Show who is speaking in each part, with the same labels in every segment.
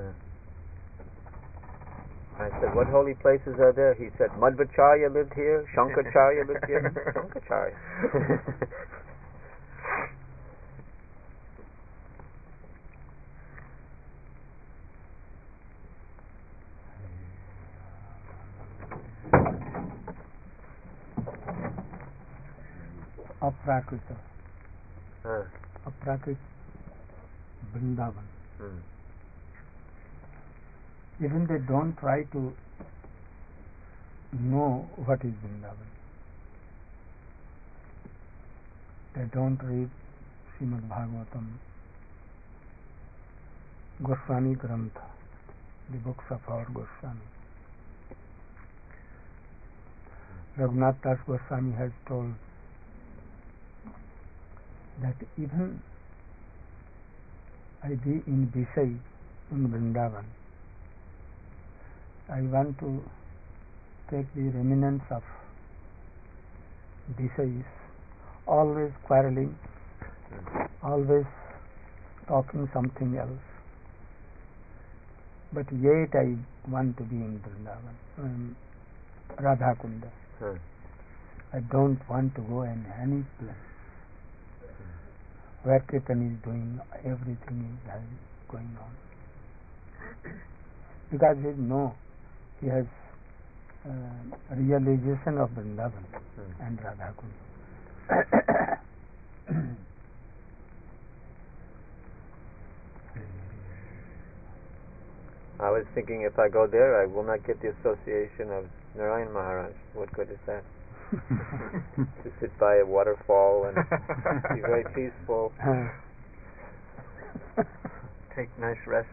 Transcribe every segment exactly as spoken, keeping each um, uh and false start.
Speaker 1: Uh, I said, what holy places are there? He said, Madhvacharya lived here, Shankaracharya lived here. Shankaracharya.
Speaker 2: Aprakrita.
Speaker 1: Uh.
Speaker 2: Aprakrita Vrindavan.
Speaker 1: Hmm.
Speaker 2: Even they don't try to know what is Vrindavan. They don't read Srimad Bhagavatam, Goswami Grantha, the books of our Goswami. Raghunath Das Goswami has told that even I be in Visay, in Vrindavan, I want to take the remnants of Visayas, always quarreling, always talking something else. But yet I want to be in Vrindavan, um, Radha Kunda.
Speaker 1: Hmm.
Speaker 2: I don't want to go in any place where Kirtan is doing, everything is going on. Because he know, he has uh, realization of Vrindavan hmm. and Radha Kunda.
Speaker 1: I was thinking if I go there, I will not get the association of Narayan Maharaj. What good is that? To sit by a waterfall and be very peaceful. Take nice rest.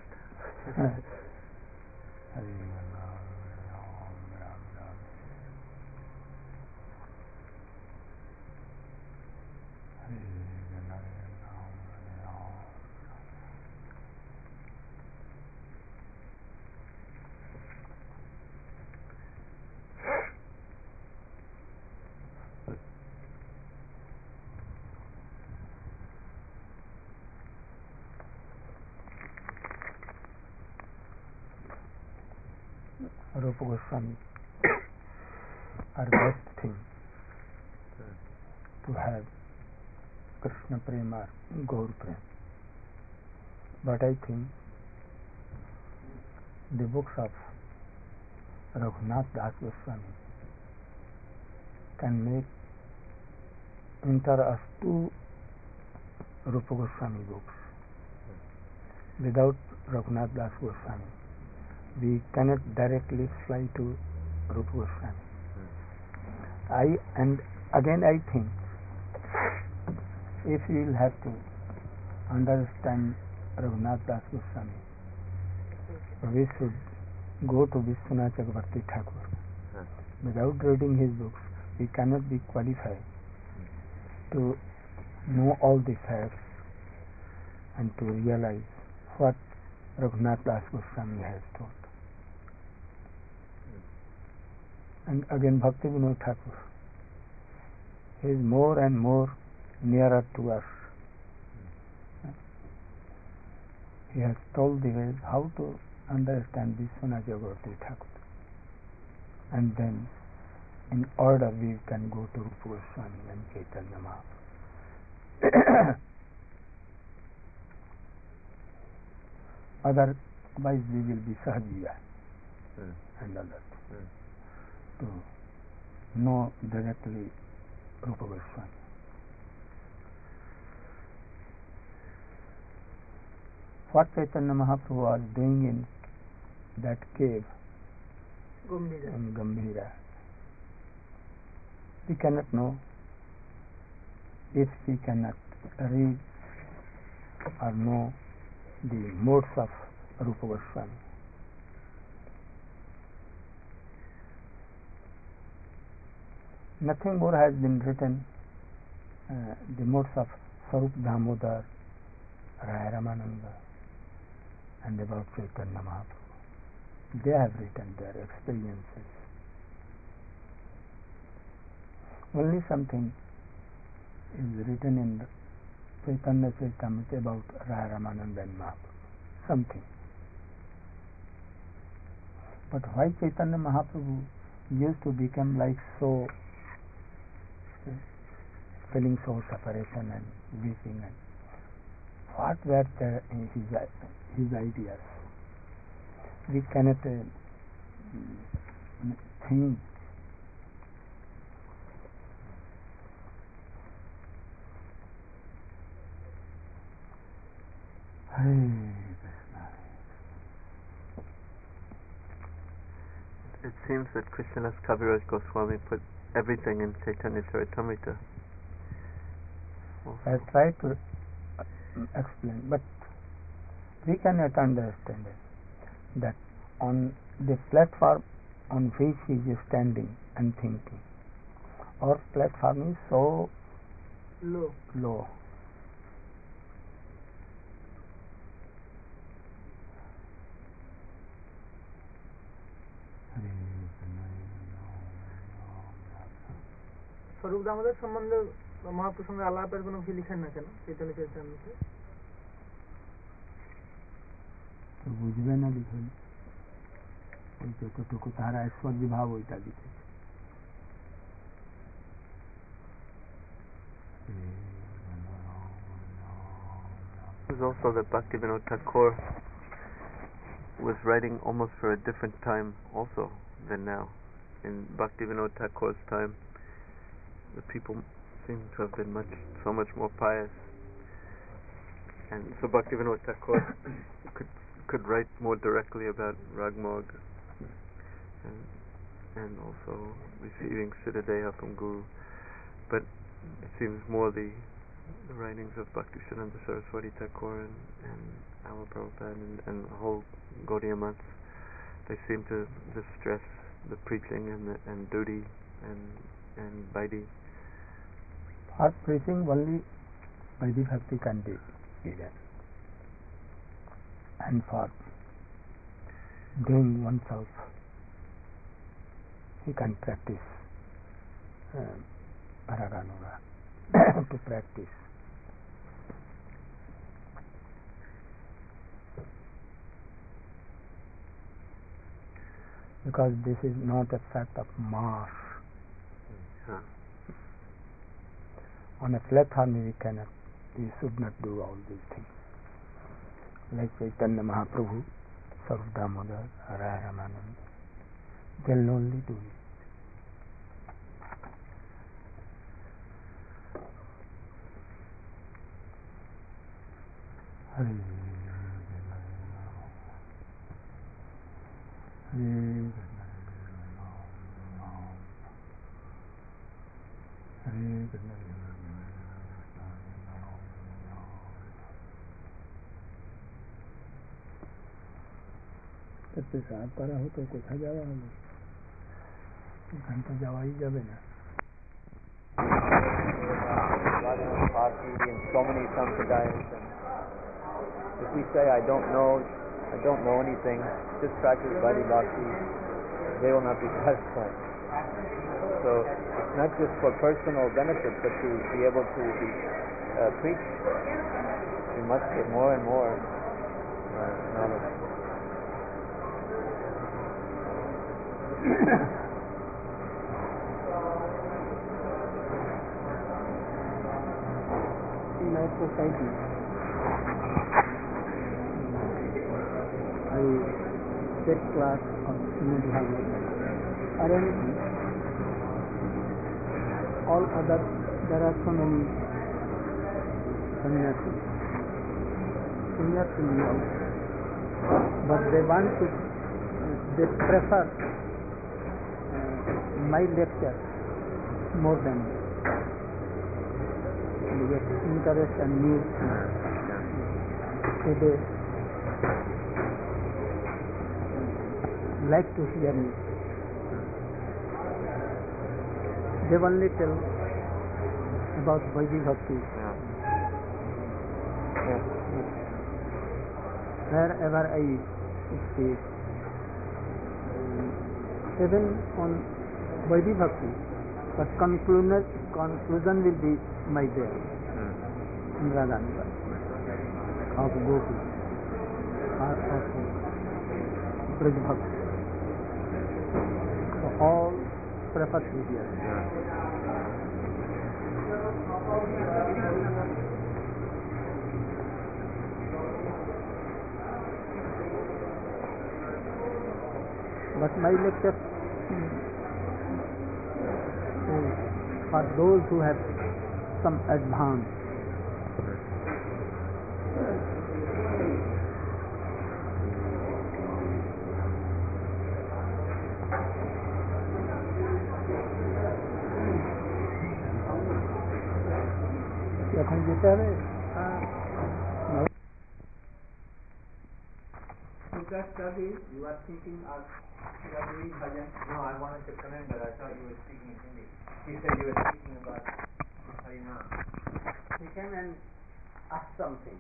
Speaker 2: Rupa Goswami are best thing to have Krishna Prema, Gaur Prema. But I think the books of Raghunath Das Goswami can make enter us to Rupa Goswami books. Without Raghunath Das Goswami, we cannot directly fly to Rupa Goswami. I and again I think if we will have to understand Raghunath Das Goswami, we should go to Vishwanath Chakravarti Thakur. Without reading his books, we cannot be qualified to know all the facts and to realize what Raghunath Das Goswami has taught. And again, Bhakti Vinod Thakur, he is more and more nearer to us. He has told the ways how to understand Vishwanath Chakravarti Thakur. And then, in order, we can go to Rupa Goswami and Chaitanya Mahaprabhu. Otherwise, we will be Sahajiya mm. and others. Mm. To know directly Rupa Goswami. What Chaitanya Mahaprabhu was doing in that cave
Speaker 3: Gambhira.
Speaker 2: in Gambhira, we cannot know if we cannot read or know the modes of Rupa Goswami. Nothing more has been written, uh, the modes of Swarup Damodar, Raya Ramananda, and about Chaitanya Mahaprabhu. They have written their experiences. Only something is written in Chaitanya Charitamrita about Raya Ramananda and Mahaprabhu. Something. But why Chaitanya Mahaprabhu used to become like so, feeling so separation and weeping, and what were the, his his ideas? We cannot uh, think.
Speaker 1: It seems that Krishnadas Kaviraj Goswami put everything in Chaitanya Charitamrita.
Speaker 2: I try to explain, but we cannot understand it, that on the platform on which he is standing and thinking, our platform is so
Speaker 3: low.
Speaker 2: low.
Speaker 3: स्वरूप दामोदर संबंध महापुरुषों आलापेर कोनो भी लिखें ना केन चैतन्य चरितामृते
Speaker 2: तो बुझबे ना लिखे ওই যতটুকু তারা ঐশ্বর্য ভাব ওইটা লিখে।
Speaker 1: There's also that Bhaktivinoda Thakur was writing almost for a different time also than now. In Bhaktivinoda Thakur's time, the people seem to have been much, so much more pious, and so Bhaktivinoda Thakur could could write more directly about Ragmog and and also receiving Siddhadeha from Guru. But it seems more the, the writings of Bhaktisiddhanta Saraswati Thakur and, and Amma Prabhupada and, and the whole Gaudiya months, they seem to just stress the preaching and the, and duty and and Vaidhi.
Speaker 2: For preaching only Vaidhi Bhakti can be given, and for doing oneself he can practice um, Raganuga to practice. Because this is not a fact of mass.
Speaker 1: Huh.
Speaker 2: On a platform we cannot, we should not do all these things. Like Chaitanya Mahaprabhu, Swarup Damodar, Raya Ramanand, they'll only do it. Hare Hare সত্যি সাহায্য করা হতো কোথায় যাওয়া হলো এখান তো যাওয়াই যাবে না
Speaker 1: Bhakti in so many sampradayas, and if we say I don't know, I don't know anything, just practice Vaidhi Bhakti, they will not be satisfied. So it's not just for personal benefit, but to be able to be, uh, preach. We must get more and more uh, knowledge.
Speaker 2: In our society, I take class of Srimad Bhagavatam or anything. All other, there are so many sannyasis, senior to me also, but they want to, they prefer uh, my lecture more than me. They get interest and new things. So they like to hear me. They only tell about Vaidhi Bhakti.
Speaker 1: Yeah. Yeah.
Speaker 2: Wherever I speak, even on Vaidhi Bhakti, but conclusion, conclusion will be my there.
Speaker 1: Mm.
Speaker 2: In Radhanuga, of Gopi, or of Braj Bhakti. prefer serious. But my lecture is for those who have some advance. Can you tell it? No.
Speaker 4: Is that study you are thinking of you are doing bhajan?
Speaker 5: No, I wanted to come in, but I thought you were speaking in Hindi. You said you were speaking about Harinam.
Speaker 4: He came and asked something.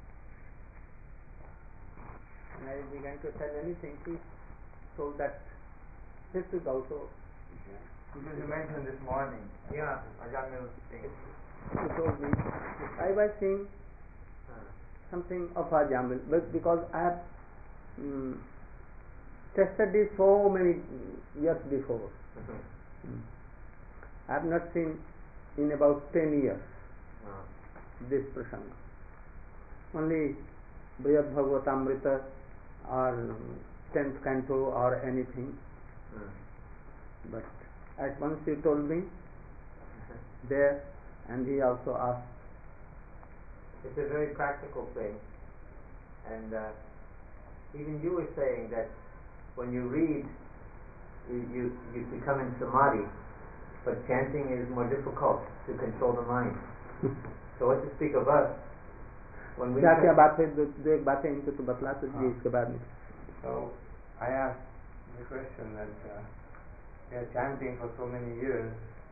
Speaker 4: When I began to tell anything, he told that this is also.
Speaker 5: Because you mentioned this morning. Yeah, Ajahn Mills thing.
Speaker 4: He told me I was saying something of Ajahn, but because I have um, tested this so many years before. Mm. I have not seen in about ten years
Speaker 5: uh.
Speaker 4: this prasanga. Only Brihad Bhagavatamrita or tenth canto or anything.
Speaker 5: Uh.
Speaker 4: But at once he told me there, and he also asked.
Speaker 5: It's a very practical thing, and uh, even you were saying that when you read, you, you, you become in samadhi, but chanting is more difficult to control the mind. So what to speak of us? When we
Speaker 4: क्या क्या बात है जो एक बातें इनको तो बतला तो जी इसके बाद में.
Speaker 6: So I asked the question that uh, we are chanting for so many years,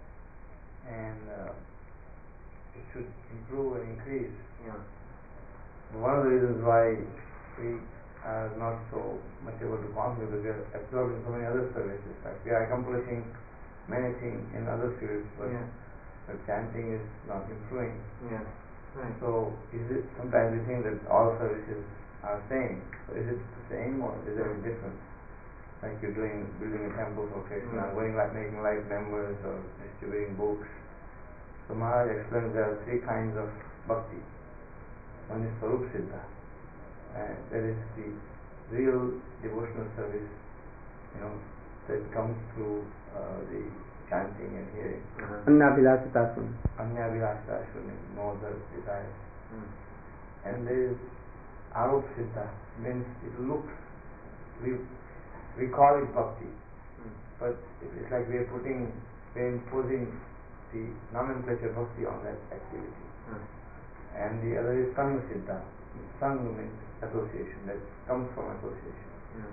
Speaker 6: and uh, it should improve and increase.
Speaker 5: Yeah.
Speaker 6: One of the reasons why we are not so much able to concentrate because we are absorbed in so many other services. Like we are accomplishing many things in other fields, but,
Speaker 5: yeah.
Speaker 6: but chanting is not improving.
Speaker 5: Yeah. Right.
Speaker 6: So is it sometimes we think that all services are same. So is it the same or is there a difference? Like you're doing building a temple for Krishna,
Speaker 5: Mm.
Speaker 6: going like making life members or distributing books. So Maharaj explains there are three kinds of bhakti. One is Swarup Siddha, and that is the real devotional service, you know, that comes through uh, the chanting and hearing.
Speaker 5: Uh-huh.
Speaker 4: Annabhilasita Shuni.
Speaker 6: Anya Vilasita Shuni, no other desires.
Speaker 5: Mm.
Speaker 6: And there is Arup Siddha, means it looks, we we call it bhakti,
Speaker 5: Mm.
Speaker 6: but it's like we are putting, we are imposing the nomenclature bhakti on that activity.
Speaker 5: Mm.
Speaker 6: And the other is Sangha Siddha. Sangha means association, that comes from association.
Speaker 5: Mm.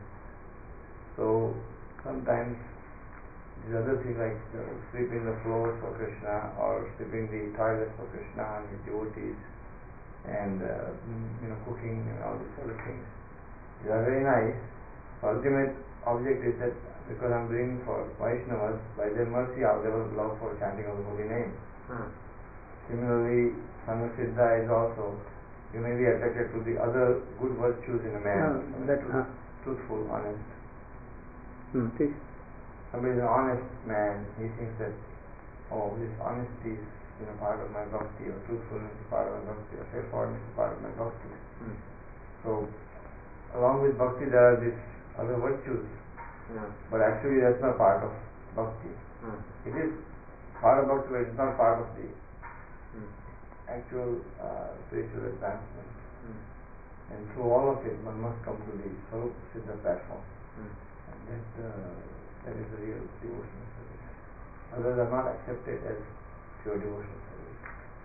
Speaker 6: So sometimes these other things like uh, sweeping the floors for Krishna or sweeping the toilets for Krishna and his devotees and uh, you know cooking and all these other things, these are very nice. The ultimate object is that because I'm doing for Vaishnavas, by their mercy I'll develop love for chanting of the holy name.
Speaker 5: Mm.
Speaker 6: Similarly, Sangha Siddha is also, you may be attracted to the other good virtues in a man.
Speaker 4: No,
Speaker 6: I mean,
Speaker 4: that,
Speaker 6: truth,
Speaker 4: uh,
Speaker 6: truthful, honest.
Speaker 4: Hmm, ठीक.
Speaker 6: Somebody is an honest man, he thinks that, oh, this honesty is you know, part of my bhakti, or truthfulness is part of my bhakti, or straightforwardness is part of my bhakti.
Speaker 5: Mm.
Speaker 6: So, along with bhakti there are these other virtues,
Speaker 5: Yeah.
Speaker 6: but actually that's not part of bhakti.
Speaker 5: Mm.
Speaker 6: It is part of bhakti, but it's not part of the
Speaker 5: Mm.
Speaker 6: actual uh, spiritual advancement.
Speaker 5: Mm.
Speaker 6: And through all of it, one must come to the Swarup Siddha platform.
Speaker 5: Mm.
Speaker 6: And that, uh, that is the real devotional service. Others are not accepted as pure devotional service.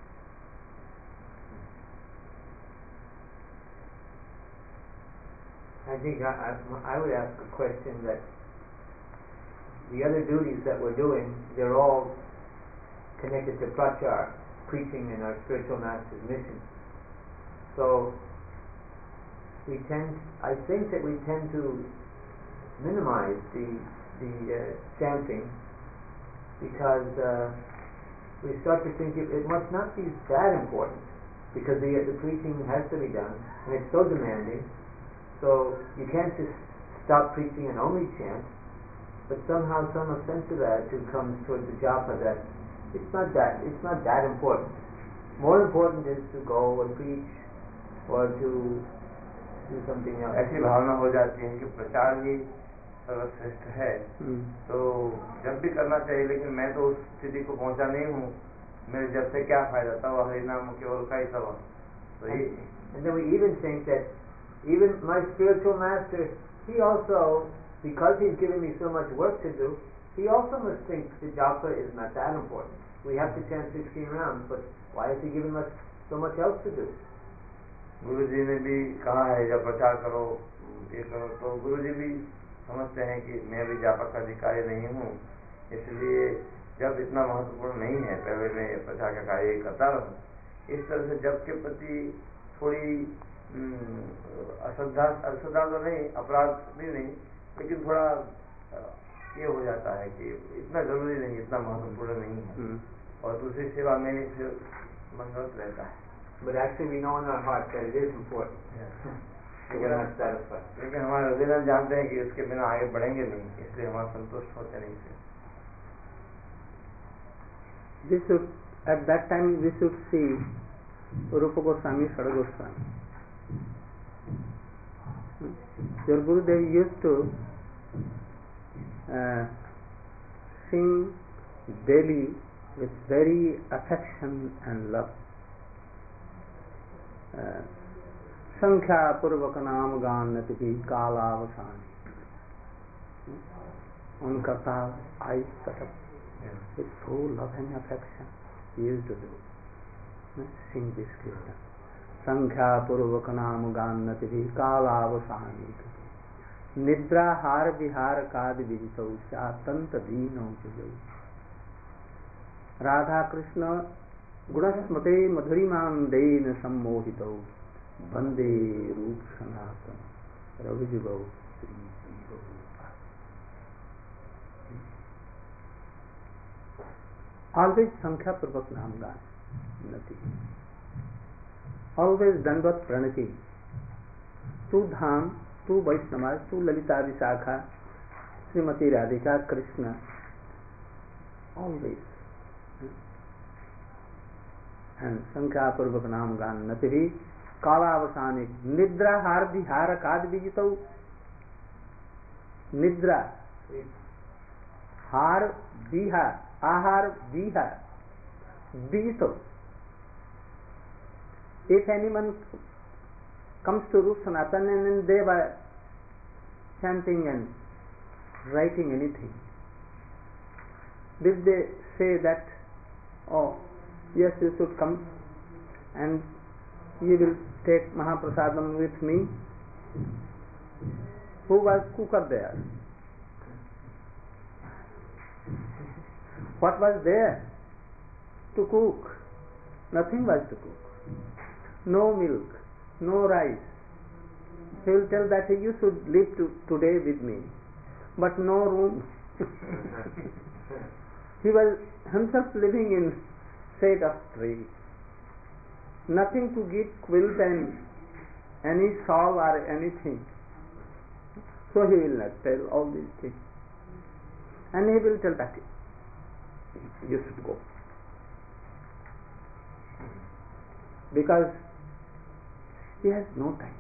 Speaker 5: I think I, I, I would ask a question that the other duties that we're doing, they're all connected to prachar, preaching in our spiritual master's mission. So we tend, I think that we tend to minimize the the uh, chanting because uh, we start to think it, it must not be that important because the the preaching has to be done and it's so demanding. So you can't just stop preaching and only chant. but somehow some offensive attitude comes towards the japa that it's not that it's not that important. More important is to go and preach or to do something else.
Speaker 6: ऐसी भावना हो जाती है कि प्रचार ही सर्वश्रेष्ठ है, तो जब भी करना चाहिए, लेकिन मैं तो उस स्थिति को पहुंचा नहीं हूँ, मेरे जब से क्या फायदा, तब हरिनाम केवल का ही सब. So he,
Speaker 5: and then we even think that even my spiritual master, he also, because he's given me so much work to do, he also must think the japa is not that important. We have to chant sixteen rounds, but why has he given us so much else to do?
Speaker 6: गुरु जी ने भी कहा है जब प्रचार करो ये करो, तो गुरु जी भी समझते हैं कि मैं भी जापा का अधिकारी नहीं हूँ, इसलिए जब इतना महत्वपूर्ण नहीं है पहले मैं प्रचार का कार्य करता रहूँ. इस तरह से जब के प्रति थोड़ी अश्रद्धा अश्रद्धा तो नहीं, अपराध भी नहीं, लेकिन थोड़ा ये हो जाता है कि इतना जरूरी नहीं, इतना महत्वपूर्ण नहीं है, और दूसरी सेवा में फिर मंगलत रहता है.
Speaker 5: But actually we know in our heart that it is important. Yeah. So we're not satisfied.
Speaker 6: लेकिन हमारे हृदय में जानते हैं कि इसके बिना आगे बढ़ेंगे नहीं, इसलिए हम संतुष्ट होते नहीं थे.
Speaker 4: This should, at that time we should see Rupa Goswami, Sada Goswami. Your Gurudev used to uh, sing daily with very affection and love. संख्या पूर्वक नाम गान नति कालावसान. उनका ताल आई Cuttack with full love and affection he used to do sing this kirtan. संख्या पूर्वक नाम गान नति कालावसान निद्रा हार विहार काद विजितौ शातंत दीनौ जयौ. राधा कृष्ण गुणस्मते मधुरिमांदेन सम्मोहितौ वंदे रूप सनातन रविजुगौ श्री जीवौ. Always संख्या पूर्वक नाम गान नति, always दंडवत प्रणति to Dham, to Vaishnav, to Lalita Vishakha, Shrimati Radhika, Krishna, always. And संख्या पूर्वक नाम गान नति भी कालावसानिक निद्रा हार विहार काद विजितौ. निद्रा हार विहार आहार विहार विजितौ. If anyone comes to Rup Sanatan and then they were chanting and writing anything, did they say that, oh yes, you should come and you will take Mahaprasadam with me? Who was cooker there? What was there to cook? Nothing was to cook. No milk, no rice. He will tell that you should live to, today with me, but no room. He was himself living in shade of tree. Nothing to give quilt and any shawl or anything. So he will not tell all these things. And he will tell that you should go. Because he has no time.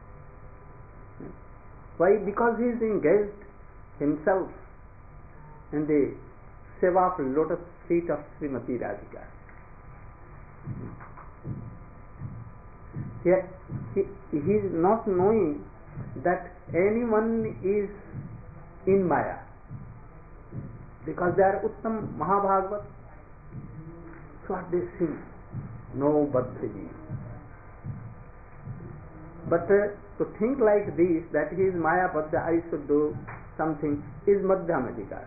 Speaker 4: Why? Because he is engaged himself in the seva of lotus feet of Srimati Radhika. He, he, he is not knowing that anyone is in Maya, because they are Uttam Mahabhagavat. So what they sing? No Badhiji. But uh, to think like this, that he is Maya Badha, I should do something, is Madhyam Adhikar.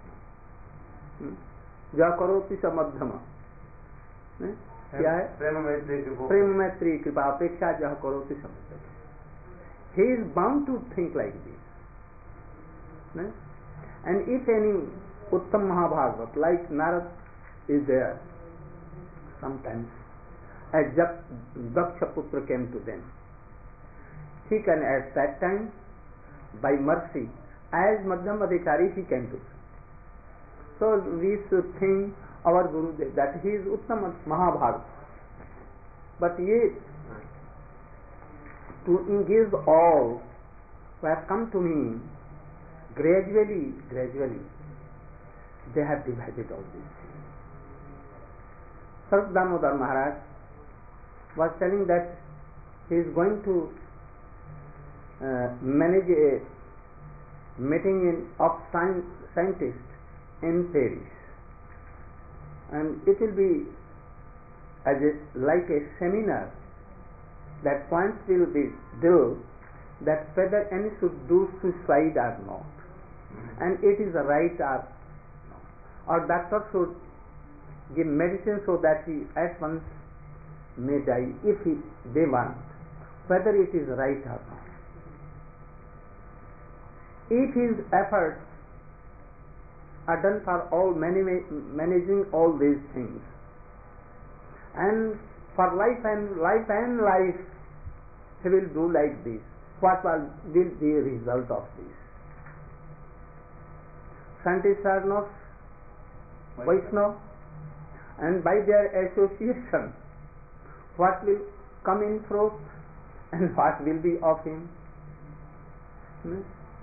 Speaker 4: Ja karoti sa madhyama. क्या है? प्रेम मैत्री कृपा अपेक्षा जह करो तो समझ. He is bound to think like this. And if any Uttam Mahabhagavat like Narad is there, sometimes a Daksha Putra came to them. He can at that time, by mercy, as Madhyam Adhikari he can do. So we should think our Gurudev that he is Uttam Mahabharata. But yet to engage all who have come to me, gradually, gradually they have divided all this. Sarup Damodar Maharaj was telling that he is going to uh, manage a meeting in, of science, scientists in Paris, and it will be as a, like a seminar that points will be due that whether any should do suicide or not, and it is a right or not, or doctor should give medicine so that he at once may die if he, they want, whether it is right or not. If his efforts are done for all manage, managing all these things, and for life and life and life he will do like this, what will be the result of this? Scientists are not Vaishnava, and by their association what will come in fruit and what will be of him? Hmm?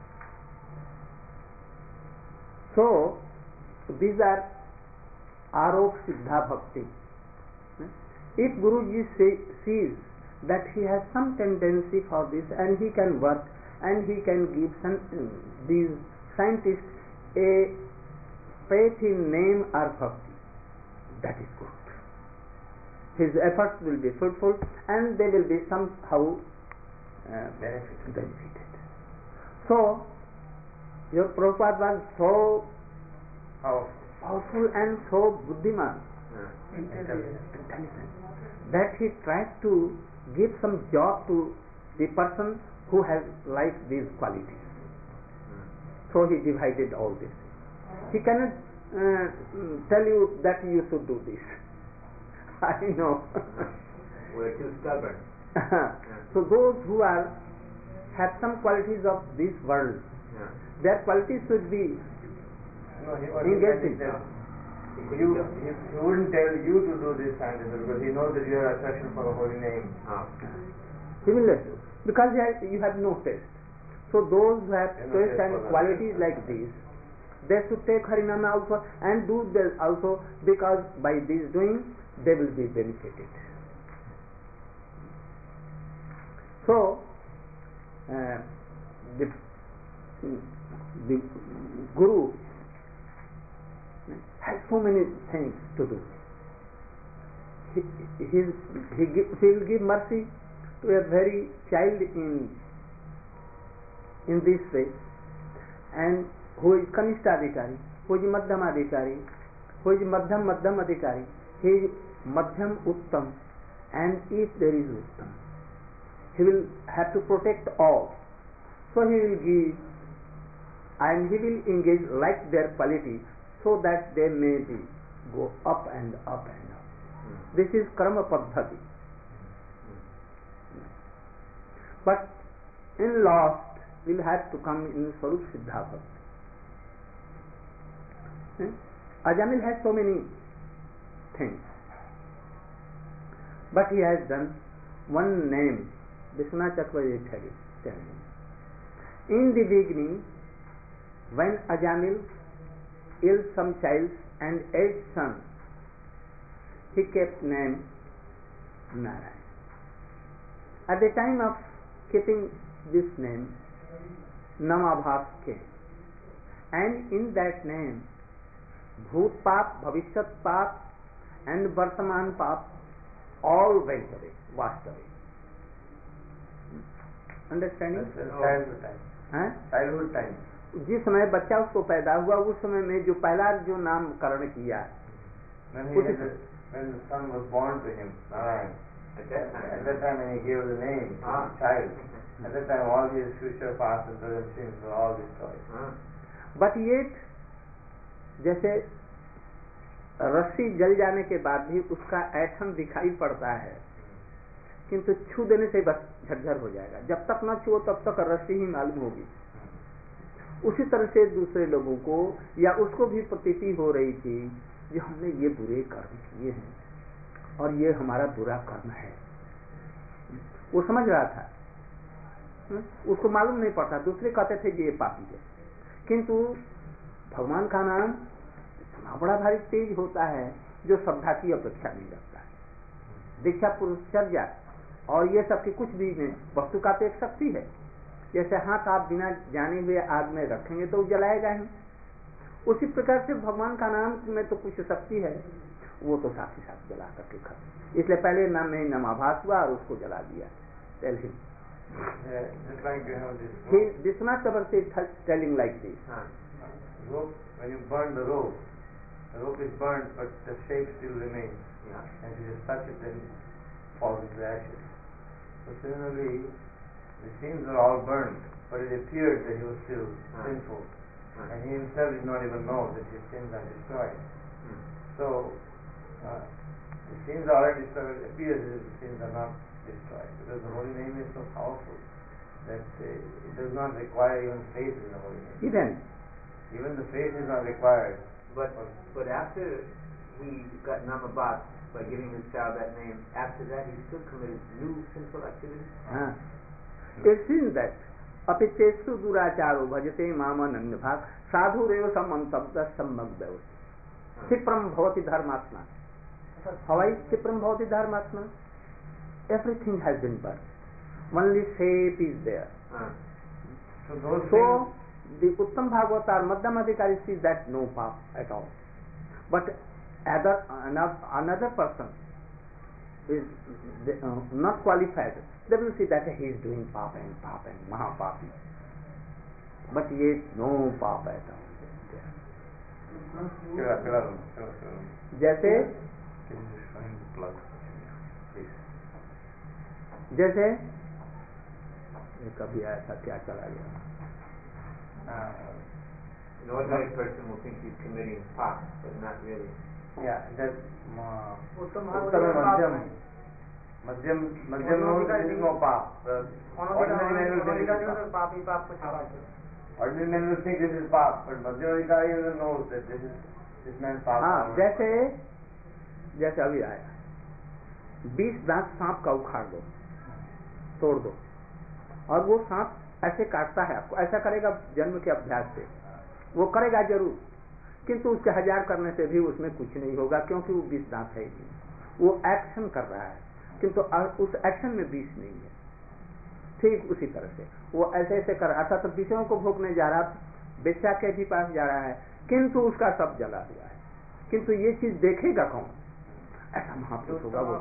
Speaker 4: So these are Arop Siddha Bhakti. If Guruji say, sees that he has some tendency for this and he can work and he can give some, these scientists a faith in name or bhakti, that is good. His efforts will be fruitful and they will be somehow uh, benefited. So your Prabhupada was so
Speaker 6: Powerful.
Speaker 4: powerful and so buddhiman,
Speaker 6: Yeah.
Speaker 4: intelligent, intelligent, that he tried to give some job to the person who has like these qualities. So he divided all this. He cannot uh, tell you that you should do this. I know.
Speaker 5: We're too stubborn.
Speaker 4: So those who are have some qualities of this world,
Speaker 5: Yeah.
Speaker 4: their qualities should be
Speaker 6: No, he was
Speaker 4: engaging.
Speaker 6: He, would- he, he wouldn't tell you to do this scientist because he knows that you have attraction for the holy name.
Speaker 5: Ah.
Speaker 4: He will let you, because you have, you have no taste. So those who have
Speaker 6: No
Speaker 4: taste
Speaker 6: taste
Speaker 4: and
Speaker 6: for that.
Speaker 4: qualities like this, they should take Harinama also and do this also, because by this doing they will be benefited. So uh, the the Guru has so many things to do. He, he, he, give, he will give mercy to a very child in in this way, and who is Kanishta Adhikari, who is Madhyam Adhikari, who is Madhyam Madhyam Adhikari, he is Madhyam Uttam, and if there is Uttam, he will have to protect all. So he will give and he will engage like their quality, so that they may be go up and up and up.
Speaker 5: Hmm.
Speaker 4: This is Karma Paddhati. But in last will have to come in Swarup Siddha Bhakti. Hmm? Ajamil has so many things, but he has done one name, Vishwanath Chakravarti telling him. In the beginning, when Ajamil ill some child and eight sons, he kept name Narayan. At the time of keeping this name, Namabhas came, and in that name Bhut Pap, Bhavishyat Pap and Vartaman Pap all went away, washed away. Understanding?
Speaker 6: That's the childhood time.
Speaker 4: हाँ?
Speaker 6: Childhood time.
Speaker 4: जिस समय बच्चा उसको पैदा हुआ उस समय में जो पहला जो नामकरण किया,
Speaker 6: When, he
Speaker 4: Which
Speaker 6: had
Speaker 4: is-
Speaker 6: the, when the son was born to him, Narayan,
Speaker 5: At that time.
Speaker 6: at that time when he gave the name to
Speaker 5: Ah.
Speaker 6: the child, at that time all his future, past and present sins were all destroyed.
Speaker 5: Ah.
Speaker 4: But yet जैसे रस्सी जल जाने के बाद भी उसका ऐठन दिखाई पड़ता है, किंतु छू देने से बस झरझर हो जाएगा. जब तक न छुओ तब तक रस्सी ही मालूम होगी. उसी तरह से दूसरे लोगों को या उसको भी प्रतीति हो रही थी कि हमने ये बुरे कर्म किए हैं और ये हमारा बुरा कर्म है। वो समझ रहा था, उसको मालूम नहीं पड़ता, दूसरे कहते थे कि ये पापी है, किंतु भगवान का नाम इतना बड़ा भारी तेज होता है जो श्रद्धा की अपेक्षा नहीं रखता है। दीक्षा पुरुषचर्या और ये सब की कुछ भी नहीं, वस्तु का तो एक शक्ति है। जैसे हाथ आप बिना जाने हुए आग में रखेंगे तो जलाएगा ही, उसी प्रकार से भगवान का नाम में तो कुछ शक्ति है, वो तो साथ ही साथ जला करके खत्म। इसलिए पहले नाम में नामाभास हुआ और उसको जला दिया। Tell him Vishwanath Chakraborty telling like this,
Speaker 6: rope, when you burn the rope, the rope is burnt but the shape still remains, yeah. And if you just touch it then it falls into ashes. So similarly, the sins are all burned, but it appeared that he was still uh. sinful, uh. and he himself did not even know that his sins are destroyed. Mm. So uh, the sins are already destroyed. It appears that the sins are not destroyed because the holy name is so powerful that uh, it does not require even faith in the holy name.
Speaker 4: Even
Speaker 6: Even the faith is not required.
Speaker 5: But but after he got Namabhat by giving his child that name, after that he still committed new sinful activities.
Speaker 4: हाँ, it seems that अपिचेषु दुराचारो भजते मामनन्य भाग साधु रेव समंतब्द सम्मग्ध क्षिप्रम भवति धर्मात्मा। How is क्षिप्रम भवति धर्मात्मा? Everything has been burned. Only shape is there.
Speaker 5: Uh.
Speaker 6: So those
Speaker 4: so
Speaker 6: things,
Speaker 4: the Uttam Bhagavatar Madhyam Adhikari sees that no pap at all. But other, another person is uh, not qualified, they will see that he is doing pap and pap and mahapapi. But yet no pap at all. जैसे जैसे कभी आया था, क्या चला गया?
Speaker 5: An ordinary person will think he's committing pap, but not really.
Speaker 6: Yeah, that uh, Uttam Madhyam, Madhyam, Madhyam knows there is no pap. Ordinary man will think this is pap. Ordinary man will think this is pap, but Madhyam Adhikari even knows that this is this man's pap.
Speaker 4: हाँ, जैसे जैसे अभी आया, बीस दांत सांप का उखाड़ दो, तोड़ दो, और वो सांप ऐसे काटता है आपको, ऐसा करेगा जन्म के अभ्यास से, वो करेगा जरूर, किंतु उसके हजार करने से भी उसमें कुछ नहीं होगा, क्योंकि वो बीस दांत है ही, वो एक्शन कर रहा है, किंतु उस एक्शन में बीस नहीं है। ठीक उसी तरह से वो ऐसे ऐसे कर रहा था, तो विषयों को भोगने जा रहा, बेचा के भी पास जा रहा है, किंतु उसका सब जला हुआ है, किंतु ये चीज देखेगा कौन? ऐसा महापुरुष होगा वो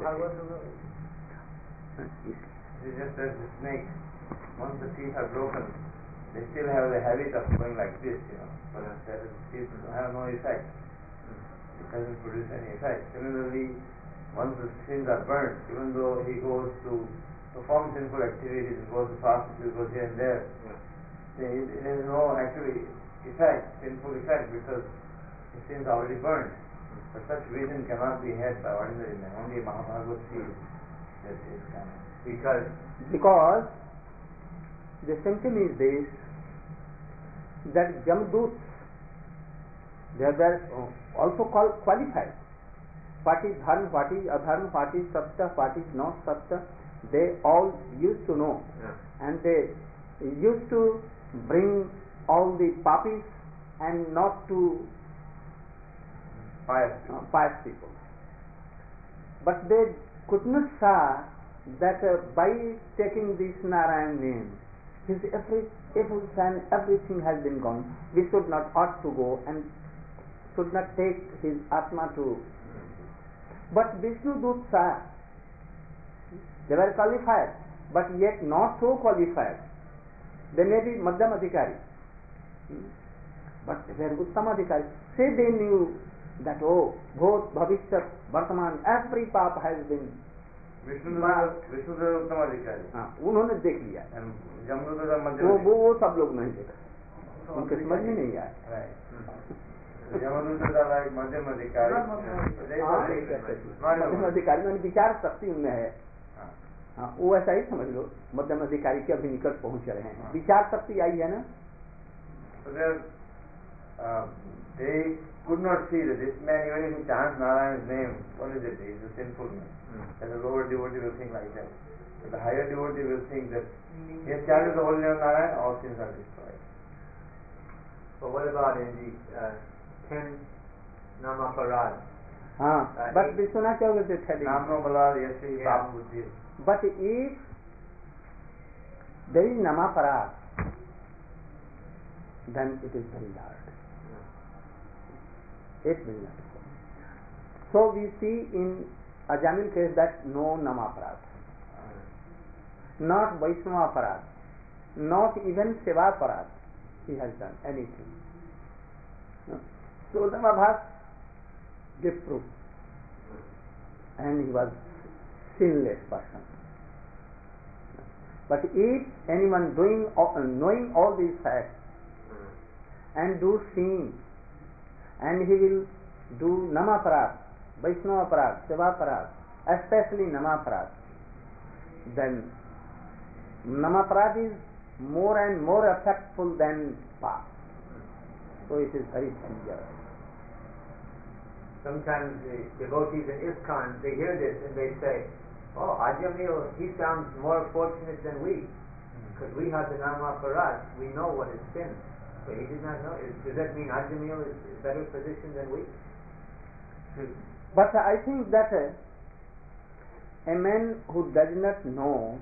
Speaker 4: देखेगा।
Speaker 6: Once the teeth are broken, they still have the habit of going like this, you know, but the teeth have no effect. It doesn't produce any effect. Similarly, once the sins are burnt, even though he goes to perform sinful activities, goes to prostitute, goes here and there, there is no actually effect, sinful effect, because the sins are already burnt. But such vision cannot be had by ordinary men. Only Mahabhagavad sees that is coming.
Speaker 5: Because
Speaker 4: because the symptom is this, that Jamdut, they were also called qualified. What is dharma, what is adharma, what is satya, what is not satya, they all used to know. Yeah. And they used to bring all the papis and not to
Speaker 6: pious
Speaker 4: people. Uh, pious people. But they could not say that uh, by taking this Narayan name, his every evil and everything has been gone. We should not ought to go and should not take his Atma to. But Vishnu Dutta, they were qualified, but yet not so qualified. They may be Madhyam Adhikari, but they were Uttam Adhikari. Say they knew that, oh, Bhot, Bhavishyat, Vartaman, every pap has been.
Speaker 6: Vishnudeo उत्तम अधिकारी,
Speaker 4: हाँ, उन्होंने देख लिया,
Speaker 6: जमदूत
Speaker 4: वो वो वो सब लोग नहीं देखा, उनके समझ में नहीं आया।
Speaker 6: मध्यम अधिकारी,
Speaker 4: मध्यम अधिकारी मैंने विचार शक्ति उनमें है, हाँ, वो ऐसा ही समझ लो, मध्यम अधिकारी के अभी निकट पहुंच रहे हैं, विचार शक्ति आई है ना,
Speaker 6: So they uh, they could not see that this man, even if he chants Narayan's name, what is it? He is a sinful man. Mm. And the lower devotee will think like that. But the higher devotee will think that he has chanted the holy name of Narayan, all sins are destroyed.
Speaker 5: But what about in the uh, ten Namaparad?
Speaker 4: Ah,
Speaker 5: Uh,
Speaker 4: but
Speaker 5: eight-
Speaker 4: Vishwanath is telling.
Speaker 6: Namno Balad Yasi
Speaker 5: Yeah.
Speaker 6: Pap Buddhi.
Speaker 4: But if there is Namaparad, then it is very hard. It will not go. So we see in Ajamil case that no Namaparad, not Vaishnava not even Seva Parad he has done anything. So Namabhas gave proof, and he was sinless person. But if anyone doing knowing all these facts and do sin, and he will do Namaparad, Vaishnava Parad, Seva Parad, especially Namaparad, then Namaparad is more and more effectful than Pap. So it is very dangerous.
Speaker 5: Sometimes the devotees in ISKCON, they hear this and they say, oh, Ajamil, he sounds more fortunate than we, because we have the Namaparad, we know what is sin. But he did not know. Is, does that mean Ajamil is, is better positioned than we?
Speaker 4: But I think that uh, a man who does not know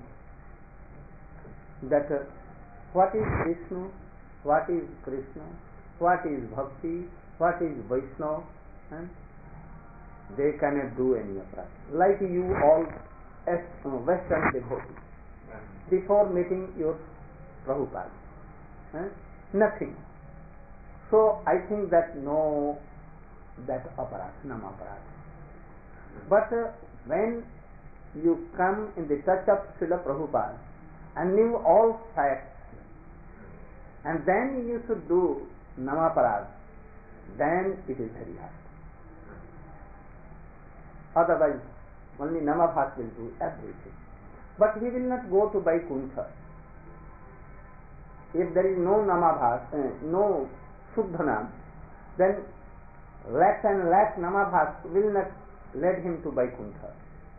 Speaker 4: that uh, what is Vishnu, what is Krishna, what is Bhakti, what is Vaishnava, and they cannot do any of that. Like you all as uh, Western devotees,
Speaker 5: Yeah.
Speaker 4: before meeting your Prabhupada, eh? Nothing. So I think that no, that aparat, namaparat. But uh, when you come in the touch of Srila Prabhupada and knew all facts, and then you should do namaparat, then it is very hard. Otherwise, only Namabhat will do everything. But he will not go to Vaikuntha. If there is no Namabhat, uh, no Shuddhanam, then lakhs and lakhs Namabhat will not lead him to Vaikuntha.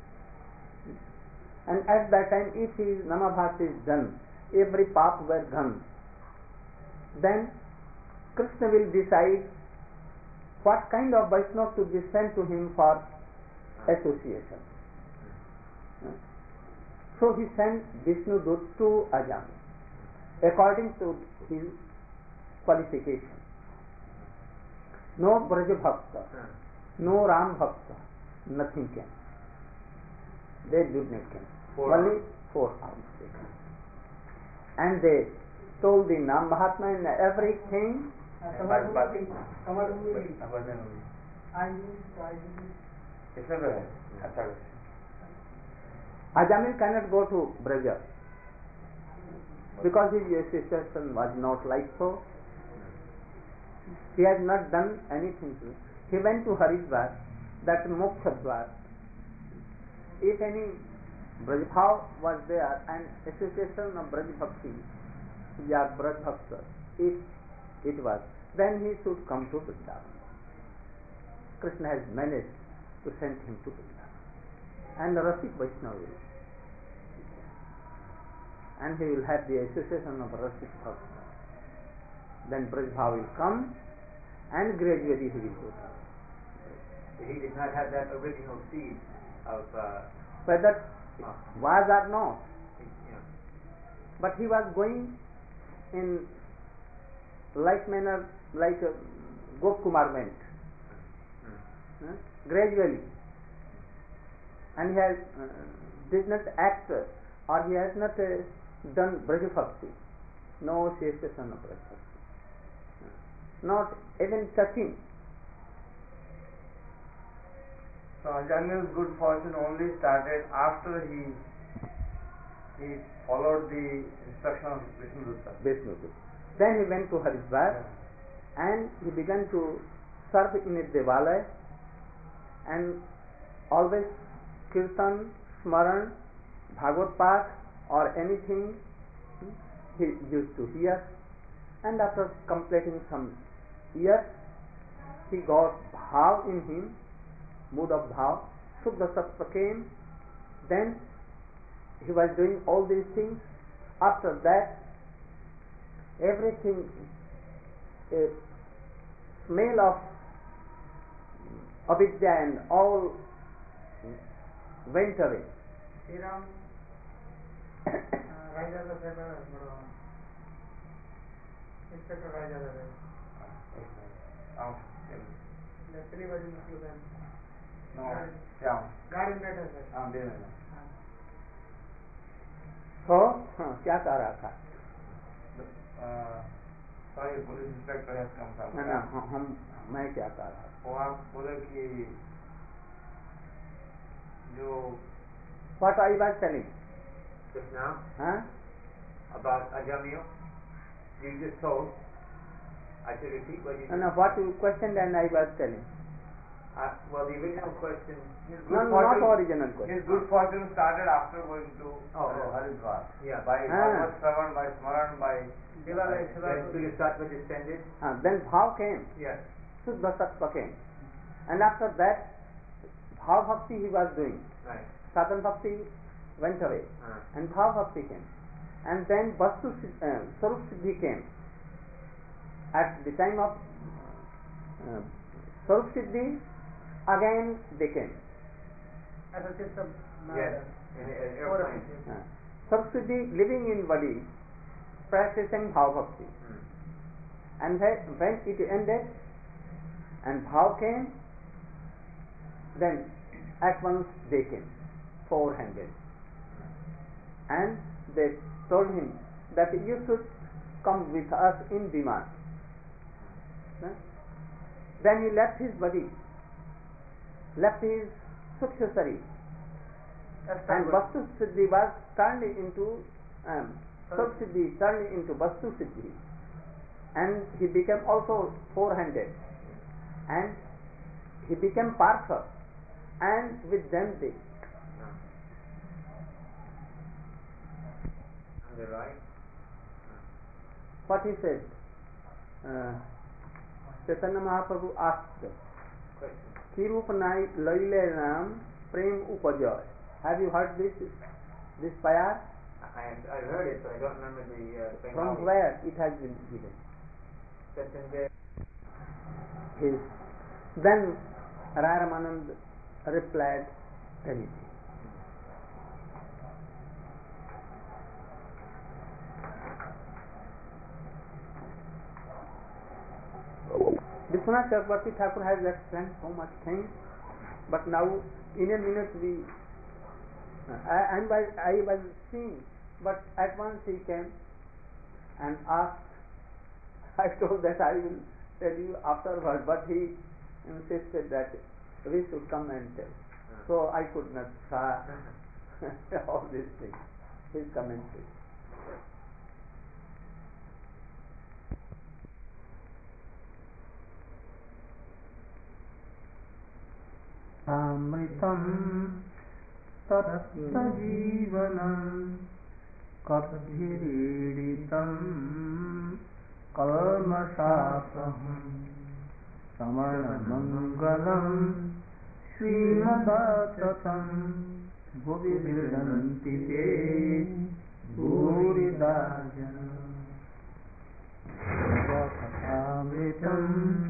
Speaker 4: And at that time, if his Namabhat is done, every path were done, then Krishna will decide what kind of Vaishnava to be sent to him for association. So he sent Vishnu Dut to Ajam according to his qualification. No Braja Bhakta, no Ram Bhakta, nothing can. They did not can.
Speaker 5: Four
Speaker 4: Only four arms they can. And they told the Nam Mahatma and everything.
Speaker 6: But but
Speaker 4: Ajamil cannot go to Braja because his association was not like so. He has not done anything to it. He went to Haridwar, that Moksha Dwar. If any Brajbhav was there and association of Braj Bhakti, yeah, Braj Bhakta, if it was, then he should come to Vrindavan. Krishna has managed to send him to Vrindavan. And the Rasik Vaishnava will. And he will have the association of Rasik Bhakta. Then Brajbhav will come and gradually he will go down.
Speaker 5: He did not have that original seed of. Uh,
Speaker 4: Whether it
Speaker 5: Ah.
Speaker 4: was or not,
Speaker 5: yeah.
Speaker 4: but he was going in like manner, like uh, Gopkumar went,
Speaker 5: Hmm.
Speaker 4: uh, gradually, and he has uh, did not act uh, or he has not uh, done Braja Bhakti, no association of Braja Bhakti, not even touching.
Speaker 6: So Ajamil's good fortune only started after he he followed the instruction of Vishnu Dutta.
Speaker 4: Vishnu. Then he went to Haridwar and he began to serve in a Devalaya and always Kirtan, Smaran, Bhagavad Path or anything he used to hear and after completing some years, he got bhav in him, mood of bhav, Shuddha Sattva came, then he was doing all these things. After that, everything, a smell of avidya and all went away.
Speaker 3: Sriram రాజాదా sir మన inspector రాజాదా గారు three వదిలినట్లు गाड़ी में बैठा sir
Speaker 6: हाँ दे देना
Speaker 4: तो हाँ क्या कह रहा था
Speaker 6: sorry police inspector has come from
Speaker 4: ना ना हम हम मैं क्या कह रहा था
Speaker 6: वो आप बोले कि जो
Speaker 4: what I was telling
Speaker 5: Just now,
Speaker 4: हाँ
Speaker 5: about Ajamil, you just told. I should repeat what you
Speaker 4: no
Speaker 5: just
Speaker 4: no what you questioned and I was telling
Speaker 5: Uh, well, the original question.
Speaker 6: his
Speaker 4: no
Speaker 6: good
Speaker 4: not
Speaker 6: fortune,
Speaker 4: original question
Speaker 6: his good fortune started after going to
Speaker 5: Oh,
Speaker 6: uh,
Speaker 5: oh.
Speaker 6: Haridwar.
Speaker 5: Yeah.
Speaker 6: By
Speaker 4: Ah.
Speaker 6: Bhagavad Shravan, by Smaran, by
Speaker 3: दिवाला
Speaker 5: Then Bodhisattva descended.
Speaker 4: हाँ then bhav came
Speaker 5: Yes.
Speaker 4: Shuddha Sattva came and after that bhav bhakti he was doing
Speaker 5: Right.
Speaker 4: sadhan bhakti went away
Speaker 5: Uh,
Speaker 4: and bhav bhakti came and then vastu Siddh- uh, Sarup Siddhi came at the time of uh, Sarup Siddhi again they came
Speaker 3: as a system
Speaker 5: yes. In an airplane.
Speaker 4: uh, Sarup Siddhi living in Vadi practicing bhav bhakti
Speaker 5: Mm.
Speaker 4: and when, when it ended and bhav came then at once they came four handed and they told him that you should come with us in Biman. Huh? Then he left his body, left his Suksha Sharir and Vastu Siddhi was turned into um, Sat Siddhi turned into Vastu Siddhi and he became also four handed and he became Partha and with them they
Speaker 5: Uh. On the right.
Speaker 4: what he said uh, Chaitanya Mahaprabhu asked
Speaker 5: Question.
Speaker 4: Kirup Nai Laile Ram Prem Upajay. Have you heard this this payar?
Speaker 5: I I heard it, but I don't remember the uh, Bengali.
Speaker 4: From where it has been given?
Speaker 5: That's in there.
Speaker 4: His then Raramanand replied anything. Vishwanath Chakrabarti Thakur has explained so much things, but now in a minute we I, I, was, I was seeing, but at once he came and asked. I told that I will tell you afterward, but he insisted that we should come and tell. So I could not say all these things. His commentary.
Speaker 2: अमृतं तत्सजीवनं कद्भिरीडितं कल्मषापहं समणमङ्गलं श्रीमदाततं भुवि गृह्णन्ति ते भूरिदा जना कथामृतं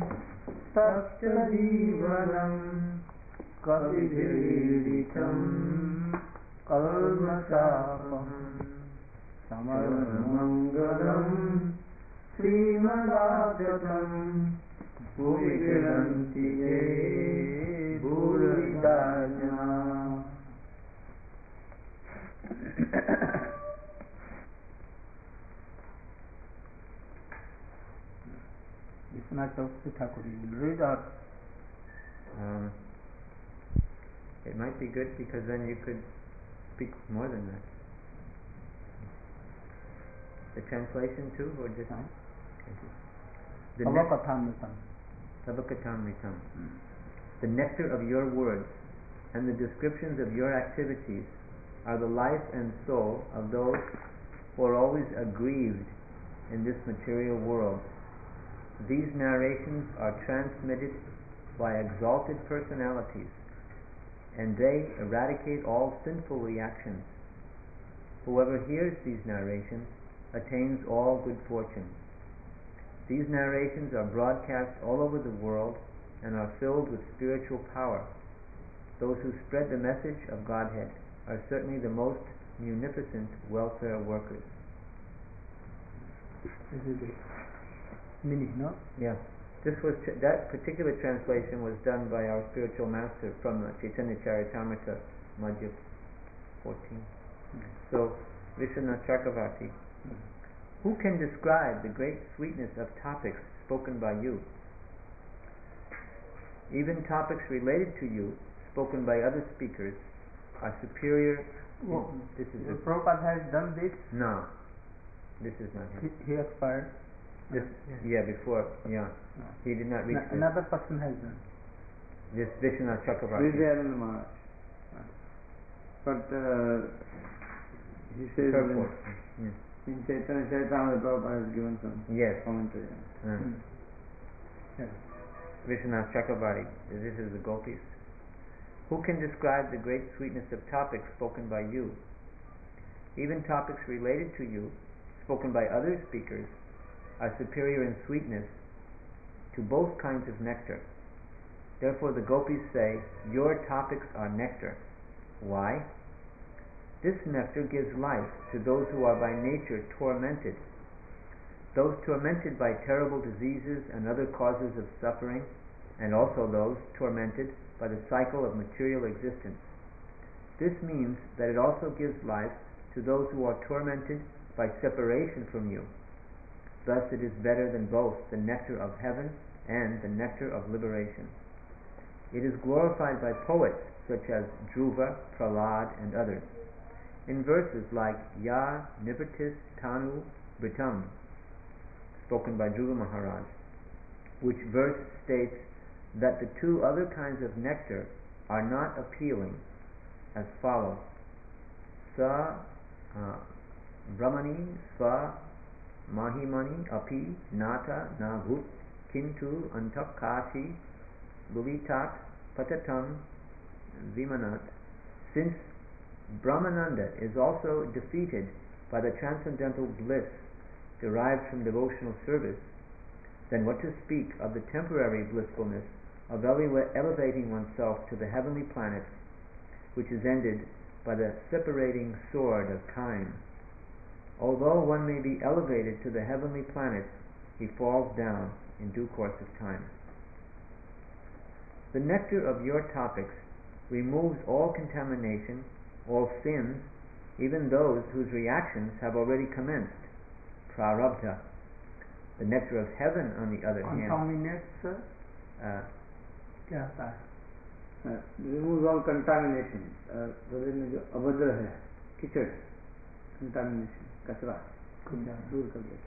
Speaker 2: तत्सजीवनं कविभिरीडितं कल्मषापहं समरमङ्गलं श्रीमदागतं भुवि गृह्णन्ति ये भूरिदा जना. Vishwanath Thakur, you will read or
Speaker 1: Um, it might be good because then you could speak more than that. The translation too, or just
Speaker 2: No.
Speaker 1: okay. The nec-
Speaker 2: Avakathamritam.
Speaker 1: Avakatamritam. The nectar of your words and the descriptions of your activities are the life and soul of those who are always aggrieved
Speaker 5: in this material world. These narrations are transmitted by exalted personalities, and they eradicate all sinful reactions. Whoever hears these narrations attains all good fortune. These narrations are broadcast all over the world and are filled with spiritual power. Those who spread the message of Godhead are certainly the most munificent welfare workers.
Speaker 2: This is the meaning, no?
Speaker 5: Yeah. This was tr- that particular translation was done by our spiritual master from uh, Chaitanya Charitamrita, Madhya fourteen. Mm. So, Vishwanath Chakravarti, mm. who can describe the great sweetness of topics spoken by you? Even topics related to you, spoken by other speakers, are superior.
Speaker 2: Oh,
Speaker 5: in, this is
Speaker 2: the Prabhupada has done this?
Speaker 5: No, this is not him.
Speaker 2: He, he expired.
Speaker 5: This, yeah. yeah, before, yeah. No. He did not reach
Speaker 2: no, Another person has done.
Speaker 5: This Vishwanath Chakravarti.
Speaker 6: Vijayananda Maharaj. But uh, he says in,
Speaker 5: yes.
Speaker 6: in Chaitanya Charitamrita Prabhupada has given some
Speaker 5: yes.
Speaker 6: commentary.
Speaker 5: Mm. Mm. Yes. Vishwanath Chakravarti, this is the gopis. Who can describe the great sweetness of topics spoken by you? Even topics related to you, spoken by other speakers, are superior in sweetness to both kinds of nectar. Therefore the gopis say, your topics are nectar. Why? This nectar gives life to those who are by nature tormented. Those tormented by terrible diseases and other causes of suffering, and also those tormented by the cycle of material existence. This means that it also gives life to those who are tormented by separation from you. Thus it is better than both the nectar of heaven and the nectar of liberation. It is glorified by poets such as Dhruva, Prahlad, and others, in verses like Ya Nivartis Tanu Britam, spoken by Dhruva Maharaj, which verse states that the two other kinds of nectar are not appealing, as follows: Sa uh, Brahmani Sva Mahimani Api Nata Navut Kintu Antakashi Luvitat Patatam Vimanat. Since Brahmananda is also defeated by the transcendental bliss derived from devotional service, then what to speak of the temporary blissfulness of ele- elevating oneself to the heavenly planets, which is ended by the separating sword of time. Although one may be elevated to the heavenly planets, he falls down in due course of time. The nectar of your topics removes all contamination, all sins, even those whose reactions have already commenced, prarabdha. The nectar of heaven, on the other hand,
Speaker 2: contaminates, sir.
Speaker 5: Uh,
Speaker 2: क्या होता है?
Speaker 6: Uh, removes all contamination. हृदय में जो अभद्र है, कीचड़, contamination, कचरा, दूर कर देता है.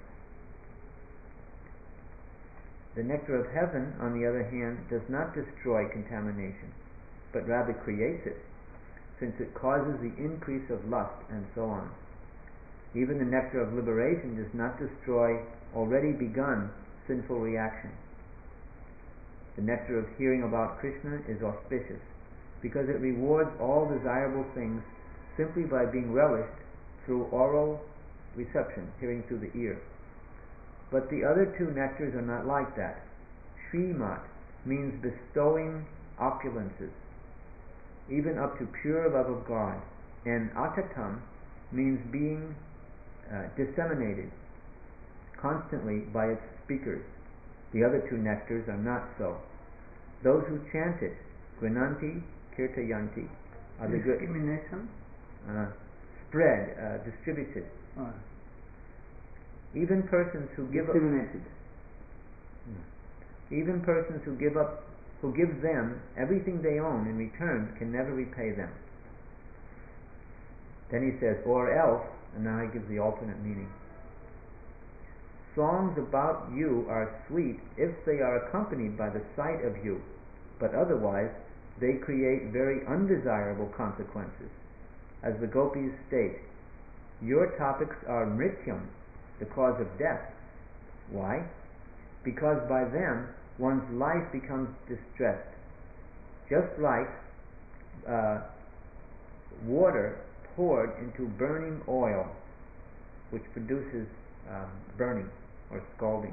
Speaker 5: The nectar of heaven, on the other hand, does not destroy contamination, but rather creates it, since it causes the increase of lust and so on. Even the nectar of liberation does not destroy already begun sinful reaction. The nectar of hearing about Krishna is auspicious, because it rewards all desirable things simply by being relished through oral reception, hearing through the ear. But the other two nectars are not like that. Shrimat means bestowing opulences, even up to pure love of God, and Atatam means being uh, disseminated constantly by its speakers. The other two nectars are not so. Those who chant it, Grananti, Kirtayanti, are the good.
Speaker 2: Discrimination?
Speaker 5: Uh, spread, uh, distributed.
Speaker 2: Oh.
Speaker 5: Even persons who give up, even persons who give up, who give them everything they own in return can never repay them. Then he says, or else, and now he gives the alternate meaning. Songs about you are sweet if they are accompanied by the sight of you, but otherwise they create very undesirable consequences. As the gopis state, your topics are mrityam, the cause of death, Why? Because by them one's life becomes distressed. Just like uh, water poured into burning oil, which produces um, burning or scalding.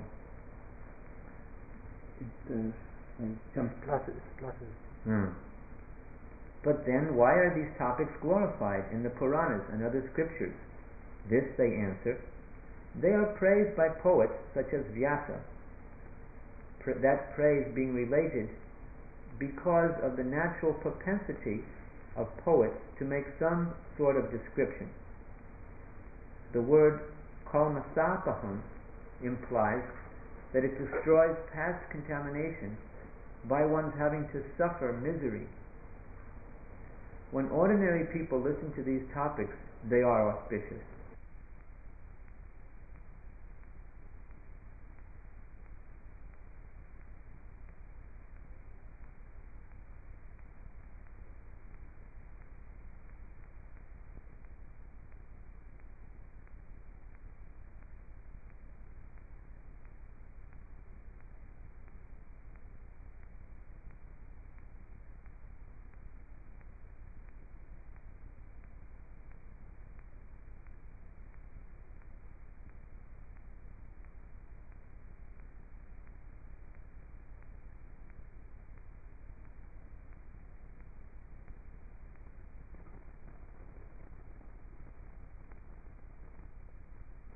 Speaker 2: It uh, jumps classes, classes.
Speaker 5: Hmm. But then, why are these topics glorified in the Puranas and other scriptures? This, they answer, they are praised by poets such as Vyasa. Pra- that praise being related because of the natural propensity of poets to make some sort of description. The word kalmasapaham implies that it destroys past contamination by one's having to suffer misery. When ordinary people listen to these topics, they are auspicious.